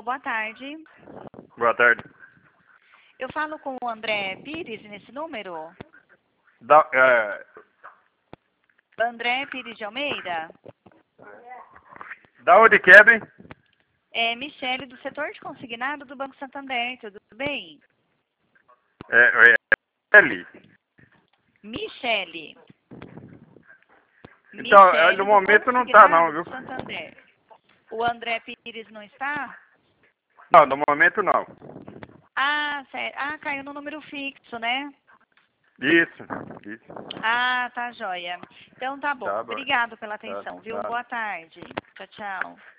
boa tarde. Boa tarde. Eu falo com o André Pires nesse número? André Pires de Almeida? Da onde que é, bem? É Michele, do setor de consignado do Banco Santander, tudo bem? L. Michele. Então, Michele, no do momento não tá não, consignado viu? do Santander. O André Pires não está? Não, no momento não. Ah, certo. Ah, caiu no número fixo, né? Isso. Ah, tá joia. Então tá bom. Tá bom. Obrigado pela Tá, atenção, viu? nada. Boa tarde. Tchau, tchau.